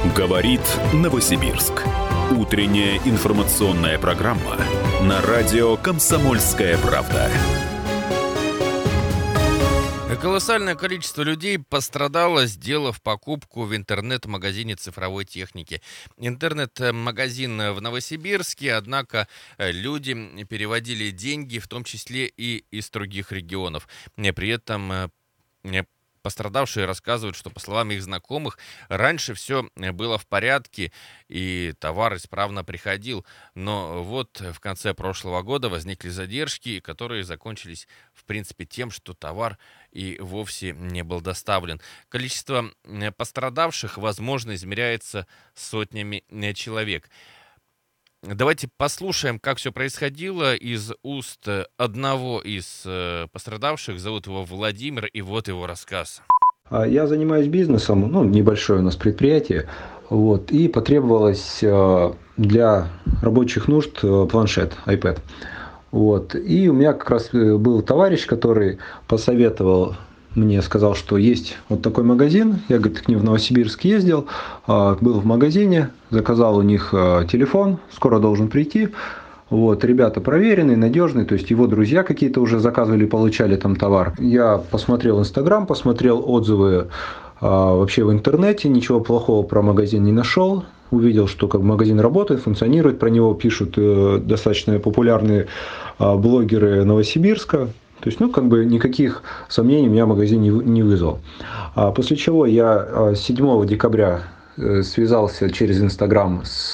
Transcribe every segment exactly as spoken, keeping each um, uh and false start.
Говорит Новосибирск. Утренняя информационная программа на радио «Комсомольская правда». Колоссальное количество людей пострадало, сделав покупку в интернет-магазине цифровой техники. Интернет-магазин в Новосибирске, однако люди переводили деньги, в том числе и из других регионов. При этом пострадавшие рассказывают, что, по словам их знакомых, раньше все было в порядке и товар исправно приходил. Но вот в конце прошлого года возникли задержки, которые закончились, в принципе, тем, что товар и вовсе не был доставлен. Количество пострадавших, возможно, измеряется сотнями человек. Давайте послушаем, как все происходило из уст одного из пострадавших. Зовут его Владимир, и вот его рассказ. Я занимаюсь бизнесом, ну, небольшое у нас предприятие, вот, и потребовалось для рабочих нужд планшет, iPad. Вот, и у меня как раз был товарищ, который посоветовал мне, сказал, что есть вот такой магазин. Я, говорит, к ним в Новосибирск ездил, был в магазине, заказал у них телефон, скоро должен прийти. Вот, ребята проверенные, надежные, то есть его друзья какие-то уже заказывали, получали там товар. Я посмотрел Инстаграм, посмотрел отзывы вообще в интернете, ничего плохого про магазин не нашел. Увидел, что как магазин работает, функционирует, про него пишут достаточно популярные блогеры Новосибирска. То есть, ну, как бы никаких сомнений у меня магазин не, не вызвал. А после чего я седьмого декабря связался через Инстаграм с,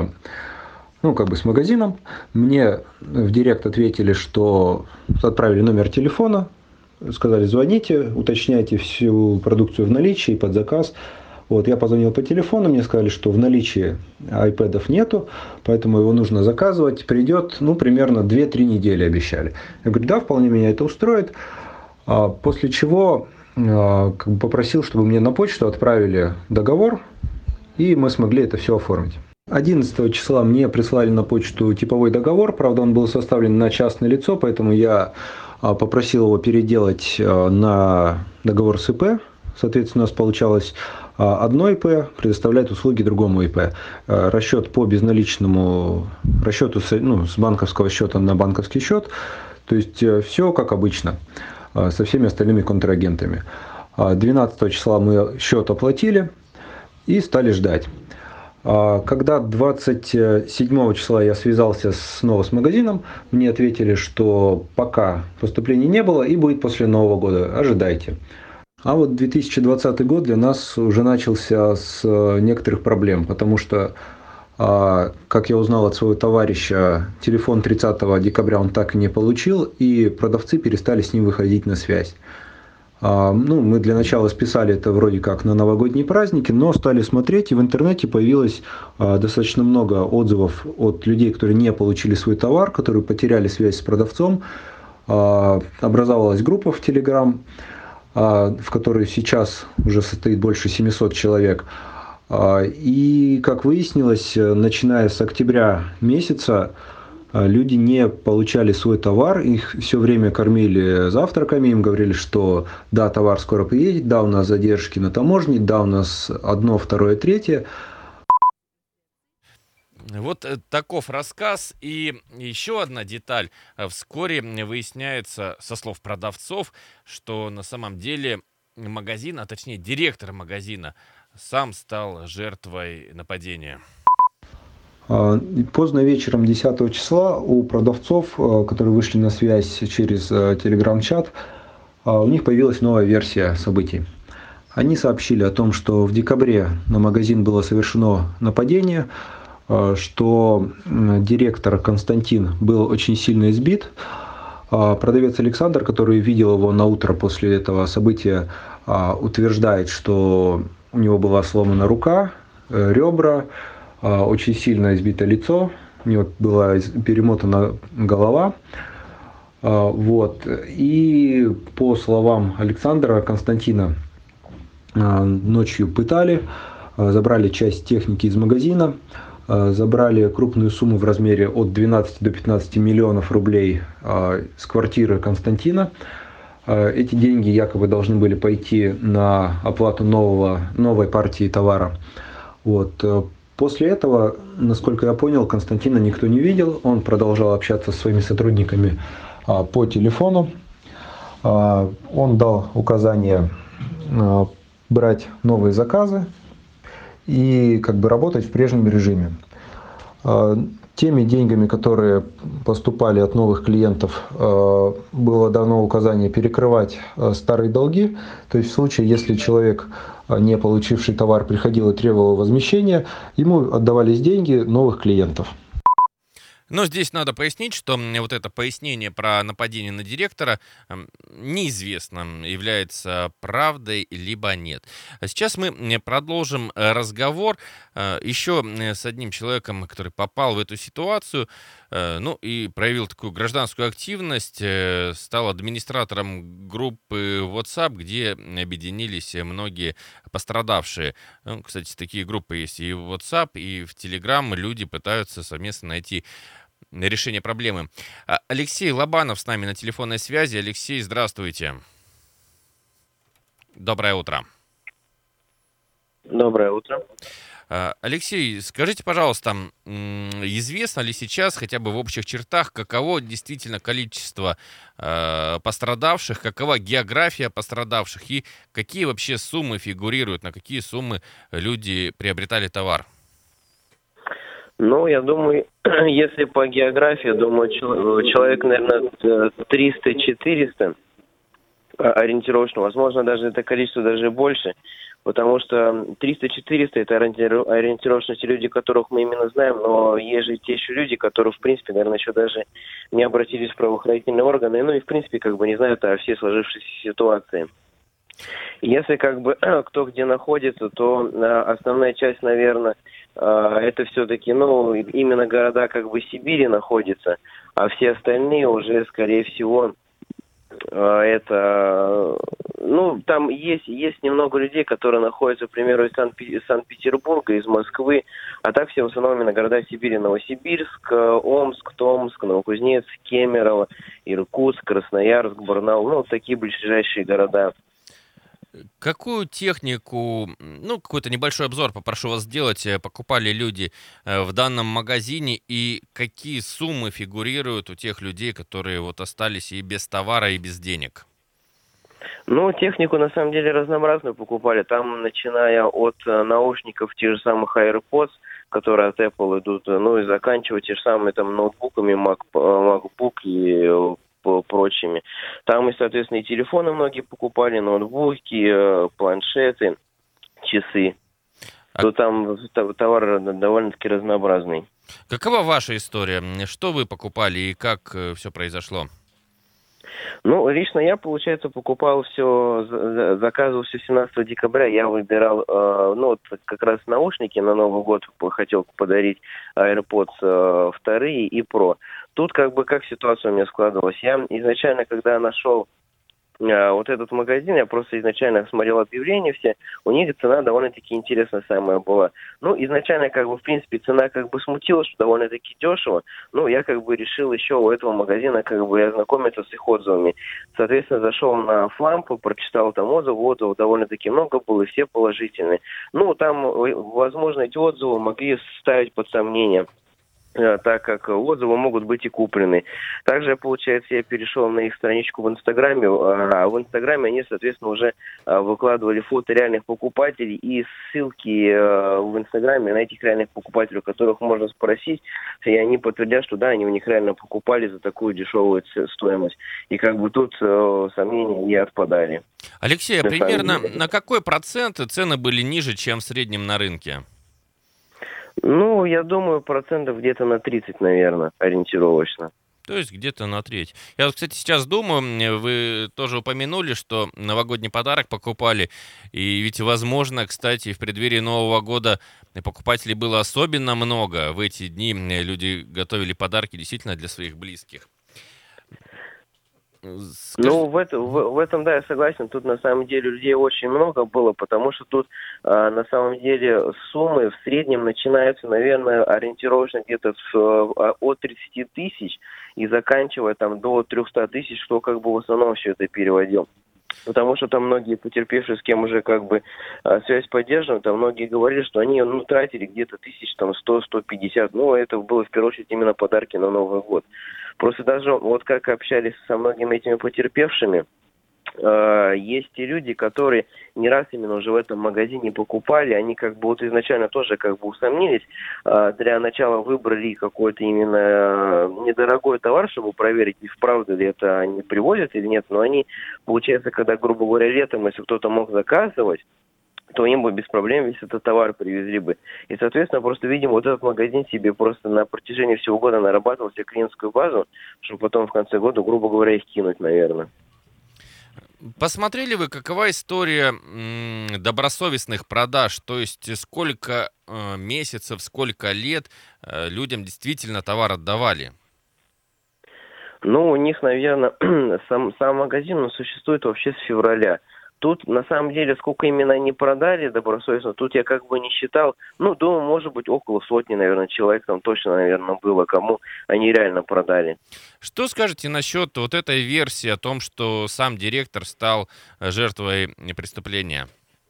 ну, как бы с магазином. Мне в директ ответили, что отправили номер телефона, сказали, звоните, уточняйте всю продукцию в наличии под заказ. Вот, я позвонил по телефону, мне сказали, что в наличии айпэдов нету, поэтому его нужно заказывать. Придет, ну, примерно две-три недели обещали. Я говорю, да, вполне меня это устроит. А, после чего а, как бы попросил, чтобы мне на почту отправили договор, и мы смогли это все оформить. одиннадцатого числа мне прислали на почту типовой договор, правда, он был составлен на частное лицо, поэтому я а, попросил его переделать а, на договор с ИП. Соответственно, у нас получалось одно ИП предоставляет услуги другому ИП. Расчет по безналичному расчету, ну, с банковского счета на банковский счет. То есть все как обычно со всеми остальными контрагентами. двенадцатого числа мы счет оплатили и стали ждать. Когда двадцать седьмого числа я связался снова с магазином, мне ответили, что пока поступлений не было и будет после Нового года. Ожидайте. А вот две тысячи двадцатый год для нас уже начался с некоторых проблем, потому что, как я узнал от своего товарища, телефон тридцатого декабря он так и не получил, и продавцы перестали с ним выходить на связь. Ну, мы для начала списали это вроде как на новогодние праздники, но стали смотреть, и в интернете появилось достаточно много отзывов от людей, которые не получили свой товар, которые потеряли связь с продавцом. Образовалась группа в Telegram, в которой сейчас уже состоит больше семисот человек. И, как выяснилось, начиная с октября месяца люди не получали свой товар, их все время кормили завтраками, им говорили, что да, товар скоро приедет, да, у нас задержки на таможне, да, у нас одно, второе, третье. Вот таков рассказ. И еще одна деталь. Вскоре выясняется, со слов продавцов, что на самом деле магазин, а точнее директор магазина, сам стал жертвой нападения. Поздно вечером десятого числа у продавцов, которые вышли на связь через телеграм-чат, у них появилась новая версия событий. Они сообщили о том, что в декабре на магазин было совершено нападение, что директор Константин был очень сильно избит. Продавец Александр, который видел его на утро после этого события, утверждает, что у него была сломана рука, ребра, очень сильно избито лицо, у него была перемотана голова. Вот. И по словам Александра, Константина ночью пытали, забрали часть техники из магазина, забрали крупную сумму в размере от двенадцати до пятнадцати миллионов рублей с квартиры Константина. Эти деньги якобы должны были пойти на оплату нового, новой партии товара. Вот. После этого, насколько я понял, Константина никто не видел. Он продолжал общаться со своими сотрудниками по телефону. Он дал указание брать новые заказы и как бы работать в прежнем режиме. Теми деньгами, которые поступали от новых клиентов, было дано указание перекрывать старые долги. То есть в случае, если человек, не получивший товар, приходил и требовал возмещения, ему отдавались деньги новых клиентов. Но здесь надо пояснить, что вот это пояснение про нападение на директора неизвестно, является правдой либо нет. А сейчас мы продолжим разговор еще с одним человеком, который попал в эту ситуацию, ну и проявил такую гражданскую активность, стал администратором группы WhatsApp, где объединились многие пострадавшие. Ну, кстати, такие группы есть и в WhatsApp, и в Telegram. Люди пытаются совместно найти решение проблемы. Алексей Лобанов с нами на телефонной связи. Алексей, здравствуйте. Доброе утро. Доброе утро. Алексей, скажите, пожалуйста, известно ли сейчас хотя бы в общих чертах, каково действительно количество пострадавших, какова география пострадавших и какие вообще суммы фигурируют, на какие суммы люди приобретали товар? Ну, я думаю, если по географии, думаю, человек, наверное, триста-четыреста ориентировочно, возможно, даже это количество даже больше, потому что триста-четыреста это ориентировочно те люди, которых мы именно знаем, но есть же те еще люди, которые, в принципе, наверное, еще даже не обратились в правоохранительные органы, ну и, в принципе, как бы не знают о всей сложившейся ситуации. Если как бы кто где находится, то основная часть, наверное, это все-таки, ну, именно города как бы Сибири находятся, а все остальные уже, скорее всего, это, ну, там есть, есть немного людей, которые находятся, к примеру, из Санкт-Петербурга, из Москвы, а так все в основном именно города Сибири: Новосибирск, Омск, Томск, Новокузнецк, Кемерово, Иркутск, Красноярск, Барнаул, ну, вот такие ближайшие города. Какую технику, ну, какой-то небольшой обзор попрошу вас сделать, покупали люди в данном магазине и какие суммы фигурируют у тех людей, которые вот остались и без товара, и без денег? Ну, технику на самом деле разнообразную покупали. Там, начиная от наушников тех же самых AirPods, которые от Apple идут, ну и заканчивая те же самые там ноутбуками, Mac, MacBook и прочими. Там и, соответственно, и телефоны многие покупали, ноутбуки, планшеты, часы. А... То там товар довольно-таки разнообразный. Какова ваша история? Что вы покупали и как все произошло? Ну, лично я, получается, покупал все, заказывал все семнадцатого декабря. Я выбирал, э, ну, вот как раз наушники на Новый год хотел подарить, AirPods э, вторые и Pro. Тут как бы как ситуация у меня складывалась. Я изначально, когда нашел э, вот этот магазин, я просто изначально смотрел объявления все, у них цена довольно-таки интересная самая была. Ну, изначально, как бы, в принципе, цена как бы смутила, что довольно-таки дешево. Ну, я как бы решил еще у этого магазина как бы ознакомиться с их отзывами. Соответственно, зашел на Флампу, прочитал там отзывы, отзывов довольно-таки много было, и все положительные. Ну, там, возможно, эти отзывы могли ставить под сомнение, так как отзывы могут быть и куплены. Также, получается, я перешел на их страничку в Инстаграме, а в Инстаграме они, соответственно, уже выкладывали фото реальных покупателей и ссылки в Инстаграме на этих реальных покупателей, у которых можно спросить, и они подтвердят, что да, они у них реально покупали за такую дешевую стоимость. И как бы тут сомнения не отпадали. Алексей, а примерно на какой процент цены были ниже, чем в среднем на рынке? Ну, я думаю, процентов где-то на тридцать, наверное, ориентировочно. То есть где-то на треть. Я вот, кстати, сейчас думаю, вы тоже упомянули, что новогодний подарок покупали. И ведь, возможно, кстати, в преддверии Нового года покупателей было особенно много. В эти дни люди готовили подарки действительно для своих близких. Скажи... Ну, в, это, в, в этом, да, я согласен. Тут, на самом деле, людей очень много было, потому что тут, а, на самом деле, суммы в среднем начинаются, наверное, ориентировочно где-то с, а, от тридцати тысяч и заканчивая там до трехсот тысяч, что как бы в основном все это переводил. Потому что там многие потерпевшие, с кем уже как бы связь поддержана, там многие говорили, что они ну, тратили где-то тысяч там сто - сто пятьдесят. Ну, это было в первую очередь именно подарки на Новый год. Просто даже вот как общались со многими этими потерпевшими, э, есть и люди, которые не раз именно уже в этом магазине покупали, они как бы вот изначально тоже как бы усомнились, э, для начала выбрали какой-то именно э, недорогой товар, чтобы проверить, вправду ли это они привозят или нет, но они, получается, когда, грубо говоря, летом, если кто-то мог заказывать, то им бы без проблем весь этот товар привезли бы. И, соответственно, просто, видимо, вот этот магазин себе просто на протяжении всего года нарабатывал себе клиентскую базу, чтобы потом в конце года, грубо говоря, их кинуть, наверное. Посмотрели вы, какова история м, добросовестных продаж? То есть сколько э, месяцев, сколько лет э, людям действительно товар отдавали? Ну, у них, наверное, сам, сам магазин он существует вообще с февраля. Тут, на самом деле, сколько именно они продали добросовестно, тут я как бы не считал. Ну, думаю, может быть, около сотни, наверное, человек там точно, наверное, было, кому они реально продали. Что скажете насчет вот этой версии о том, что сам директор стал жертвой преступления?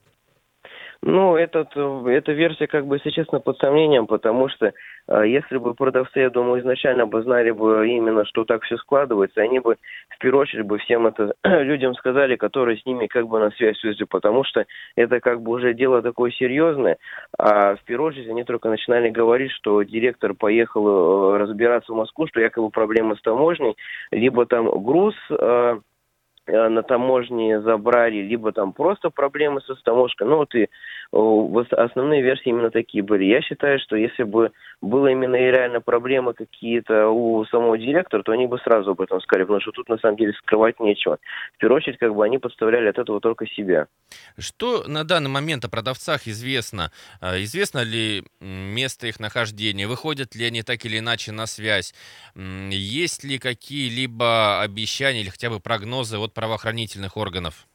Ну, этот, эта версия, как бы, если честно, под сомнением, потому что э, если бы продавцы, я думаю, изначально бы знали бы именно, что так все складывается, они бы, в первую очередь, бы всем это людям сказали, которые с ними как бы на связь вышли, потому что это как бы уже дело такое серьезное, а в первую очередь они только начинали говорить, что директор поехал э, разбираться в Москву, что якобы проблемы с таможней, либо там груз... Э, на таможне забрали, либо там просто проблемы со таможкой. Ну вот и вот основные версии именно такие были. Я считаю, что если бы было именно и реально проблемы какие-то у самого директора, то они бы сразу об этом сказали, потому что тут на самом деле скрывать нечего. В первую очередь, как бы они подставляли от этого только себя. Что на данный момент о продавцах известно? Известно ли место их нахождения? Выходят ли они так или иначе на связь? Есть ли какие-либо обещания или хотя бы прогнозы от правоохранительных органов?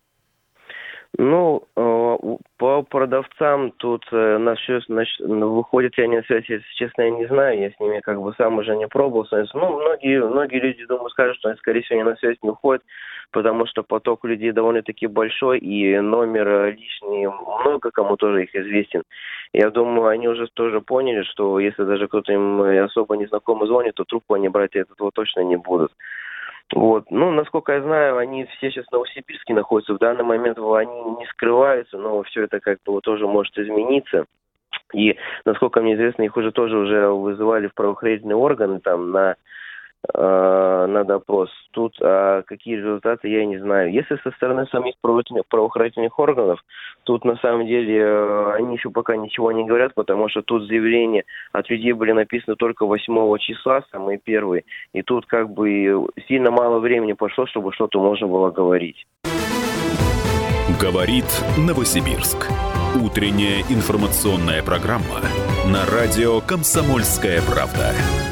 Ну, по продавцам тут насчет, насчет, выходят ли они на связь, если честно, я не знаю, я с ними как бы сам уже не пробовал. Ну, многие, многие люди, думаю, скажут, что они, скорее всего, они на связь не уходят, потому что поток людей довольно-таки большой, и номер лишний много кому тоже их известен. Я думаю, они уже тоже поняли, что если даже кто-то им особо незнакомый звонит, то трубку они брать от этого точно не будут. Вот. Ну, насколько я знаю, они все сейчас в Новосибирске находятся. В данный момент они не скрываются, но все это как бы тоже может измениться. И, насколько мне известно, их уже тоже уже вызывали в правоохранительные органы там на, э, на допрос. Тут а какие результаты, я не знаю. Если со стороны самих правоохранительных органов, тут на самом деле э, они еще пока ничего не говорят, потому что тут заявления от людей были написаны только восьмого числа, самые первые. И тут как бы сильно мало времени прошло, чтобы что-то можно было говорить. Говорит Новосибирск. Утренняя информационная программа на радио «Комсомольская правда».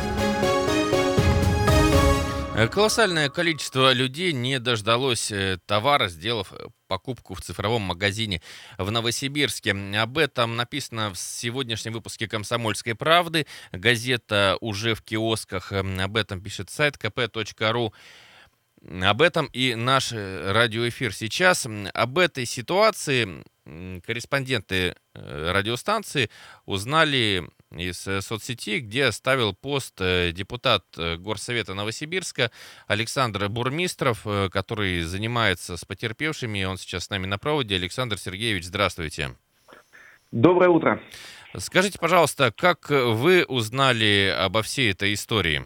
Колоссальное количество людей не дождалось товара, сделав покупку в цифровом магазине в Новосибирске. Об этом написано в сегодняшнем выпуске «Комсомольской правды». Газета уже в киосках. Об этом пишет сайт ка пэ точка ру. Об этом и наш радиоэфир сейчас. Об этой ситуации корреспонденты радиостанции узнали из соцсети, где оставил пост депутат Горсовета Новосибирска Александр Бурмистров, который занимается с потерпевшими. Он сейчас с нами на проводе. Александр Сергеевич, здравствуйте. Доброе утро. Скажите, пожалуйста, как вы узнали обо всей этой истории?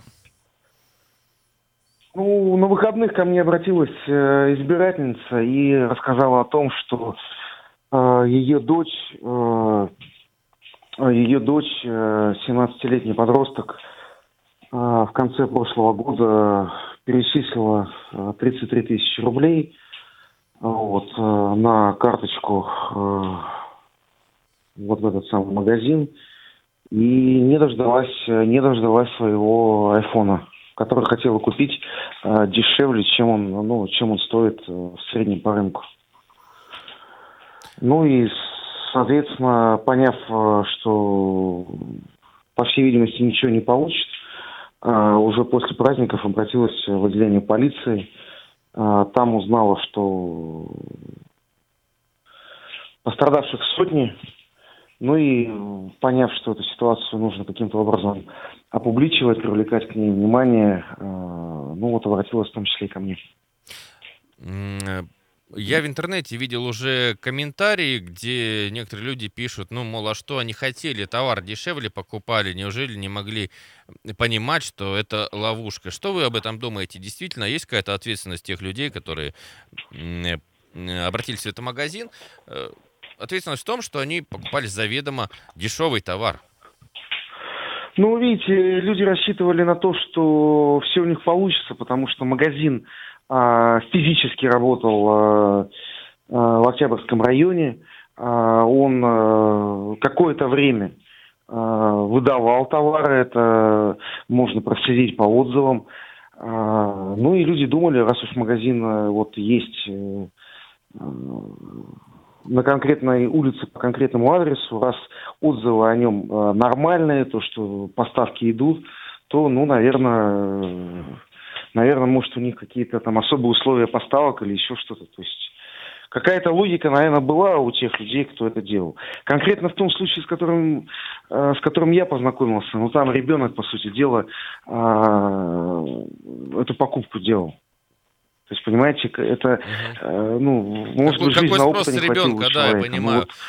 Ну, на выходных ко мне обратилась э, избирательница и рассказала о том, что э, ее дочь, э, ее дочь, э, семнадцатилетний подросток, э, в конце прошлого года перечислила э, тридцать три тысячи рублей вот, э, на карточку э, вот в этот самый магазин и не дождалась, не дождалась своего айфона, который хотела купить э, дешевле, чем он, ну, чем он стоит э, в среднем по рынку. Ну и, соответственно, поняв, э, что, по всей видимости, ничего не получит, э, уже после праздников обратилась в отделение полиции, э, Там узнала, что пострадавших сотни. Ну и поняв, что эту ситуацию нужно каким-то образом опубличивать, привлекать к ней внимание, ну вот обратилась в том числе и ко мне. Я в интернете видел уже комментарии, где некоторые люди пишут, ну, мол, а что они хотели, товар дешевле покупали, неужели не могли понимать, что это ловушка? Что вы об этом думаете? Действительно, есть какая-то ответственность тех людей, которые обратились в этот магазин? Ответственность в том, что они покупали заведомо дешевый товар. Ну, видите, люди рассчитывали на то, что все у них получится, потому что магазин а, физически работал а, а, в Октябрьском районе. А, он а, какое-то время а, выдавал товары, это можно проследить по отзывам. А, ну и люди думали, раз уж магазин а, вот есть а, на конкретной улице по конкретному адресу, раз отзывы о нем э, нормальные, то, что поставки идут, то, ну, наверное, э, наверное, может, у них какие-то там особые условия поставок или еще что-то. То есть какая-то логика, наверное, была у тех людей, кто это делал. Конкретно в том случае, с которым, э, с которым я познакомился, ну, там ребенок, по сути дела, э, эту покупку делал. То есть, понимаете, это, э, ну, может быть, жизненного опыта не хватило у человека. Да, я понимаю. Вот,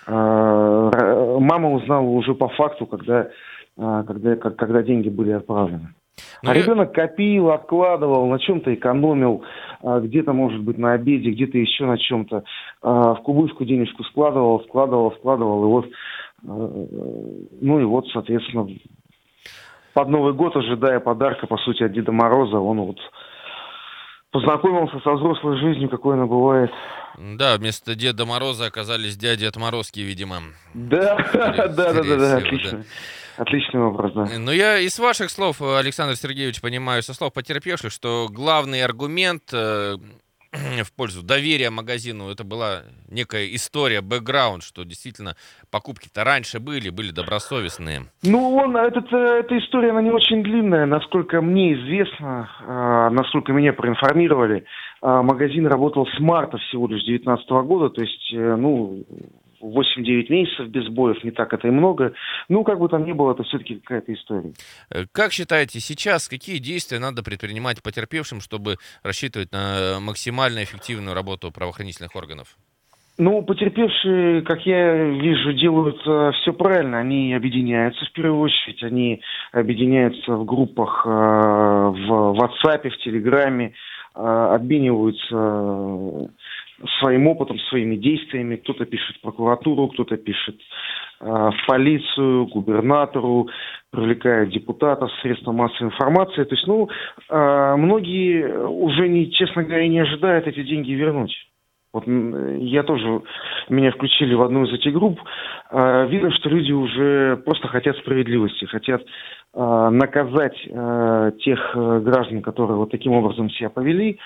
э, мама узнала уже по факту, когда, э, когда, когда деньги были отправлены. Но а я... ребенок копил, откладывал, на чем-то экономил, э, где-то, может быть, на обеде, где-то еще на чем-то. Э, в кубышку денежку складывал, складывал, складывал. И вот, э, ну и вот, соответственно, под Новый год, ожидая подарка, по сути, от Деда Мороза, он вот познакомился со взрослой жизнью, какой она бывает. Да, вместо Деда Мороза оказались дяди Отморозки, видимо. Да, да, да, да, да, отлично. Отличный образ, да. Но я из ваших слов, Александр Сергеевич, понимаю, со слов потерпевших, что главный аргумент э, в пользу доверия магазину, это была некая история, бэкграунд, что действительно покупки-то раньше были, были добросовестные. Ну, он, этот, эта история, она не очень длинная, насколько мне известно, э, насколько меня проинформировали. Э, магазин работал с марта всего лишь две тысячи девятнадцатого года, то есть, э, ну, восемь-девять месяцев без боев, не так это и много. Ну, как бы там ни было, это все-таки какая-то история. Как считаете, сейчас какие действия надо предпринимать потерпевшим, чтобы рассчитывать на максимально эффективную работу правоохранительных органов? Ну, потерпевшие, как я вижу, делают э, все правильно. Они объединяются в первую очередь, они объединяются в группах э, в WhatsApp, в Телеграме, э, обмениваются э, своим опытом, своими действиями. Кто-то пишет в прокуратуру, кто-то пишет э, в полицию, губернатору, привлекает депутатов, средства массовой информации. То есть, ну, э, многие уже, не, честно говоря, не ожидают эти деньги вернуть. Вот я тоже, меня включили в одну из этих групп. Э, видно, что люди уже просто хотят справедливости, хотят э, наказать э, тех э, граждан, которые вот таким образом себя повели,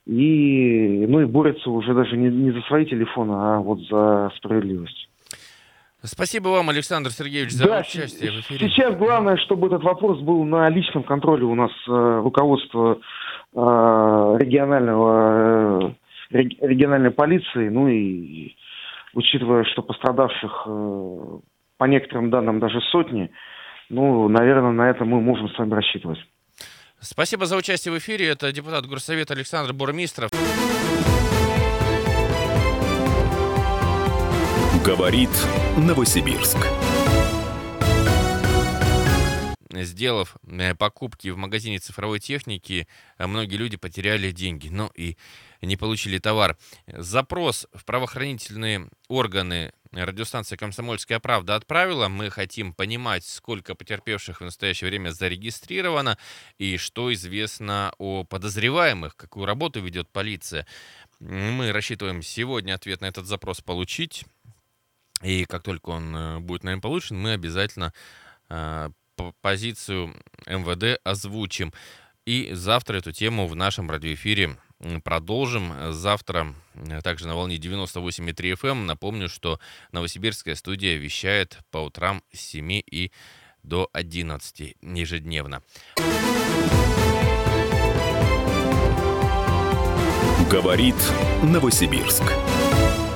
и, ну, и борются уже даже не, не за свои телефоны, а вот за справедливость. Спасибо вам, Александр Сергеевич, за да, участие в эфире. Сейчас главное, чтобы этот вопрос был на личном контроле у нас э, руководства э, регионального... Э, региональной полиции, ну и учитывая, что пострадавших э, по некоторым данным даже сотни, ну, наверное, на это мы можем с вами рассчитывать. Спасибо за участие в эфире. Это депутат Горсовета Александр Бурмистров. Говорит Новосибирск. Сделав покупки в магазине цифровой техники, многие люди потеряли деньги, ну и не получили товар. Запрос в правоохранительные органы радиостанция «Комсомольская правда» отправила. Мы хотим понимать, сколько потерпевших в настоящее время зарегистрировано и что известно о подозреваемых, какую работу ведет полиция. Мы рассчитываем сегодня ответ на этот запрос получить. И как только он будет нами получен, мы обязательно позицию эм вэ дэ озвучим. И завтра эту тему в нашем радиоэфире продолжим. Завтра также на волне девяносто восемь и три эф эм. Напомню, что новосибирская студия вещает по утрам с семи и до одиннадцати ежедневно. Говорит Новосибирск.